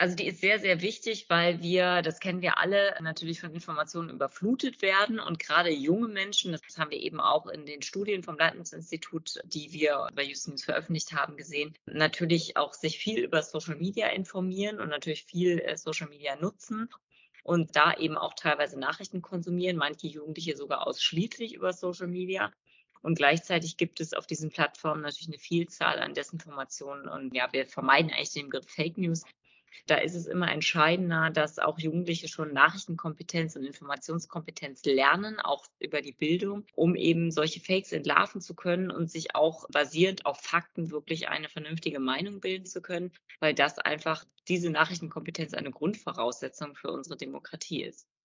Also, die ist sehr, sehr wichtig, weil wir, das kennen wir alle, natürlich von Informationen überflutet werden und gerade junge Menschen, das haben wir eben auch in den Studien vom Leibniz-Institut, die wir bei Just News veröffentlicht haben, gesehen, natürlich auch sich viel über Social Media informieren und natürlich viel, Social Media nutzen und da eben auch teilweise Nachrichten konsumieren, manche Jugendliche sogar ausschließlich über Social Media. Und gleichzeitig gibt es auf diesen Plattformen natürlich eine Vielzahl an Desinformationen und ja, wir vermeiden eigentlich den Begriff Fake News. Da ist es immer entscheidender, dass auch Jugendliche schon Nachrichtenkompetenz und Informationskompetenz lernen, auch über die Bildung, um eben solche Fakes entlarven zu können und sich auch basierend auf Fakten wirklich eine vernünftige Meinung bilden zu können, weil das einfach diese Nachrichtenkompetenz eine Grundvoraussetzung für unsere Demokratie ist.